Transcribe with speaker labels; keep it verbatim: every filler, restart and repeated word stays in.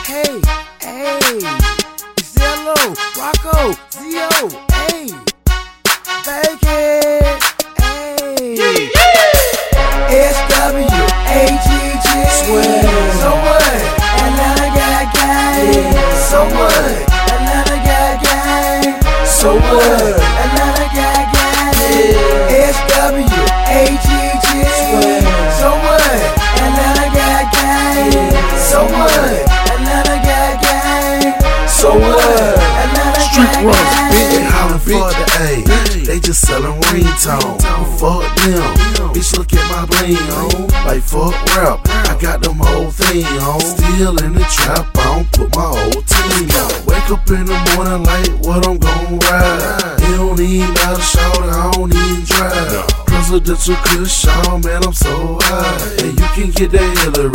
Speaker 1: hey, hey, Zello, Rocco, Zio, hey, Bacon, hey, S W, A G G, so what? Atlanta got gang, so what? Atlanta got gang, so what? Atlanta got gang, S W, A G G, so what? Atlanta got gang, so what? Atlanta got gang, so what? Atlanta
Speaker 2: Street
Speaker 1: got
Speaker 2: runs,
Speaker 1: gang.
Speaker 2: bitch, they hollering for the
Speaker 3: A. They just sellin' ringtone. Fuck them. Bitch, look at my bling on. Like fuck rap. I got them whole thing on. Still in the trap, I don't put my whole team on. Wake up in the morning like what I'm gon' ride. It don't even matter, shout, I don't even drive. Presidential Kush, man, I'm so high. And you can get that Hillary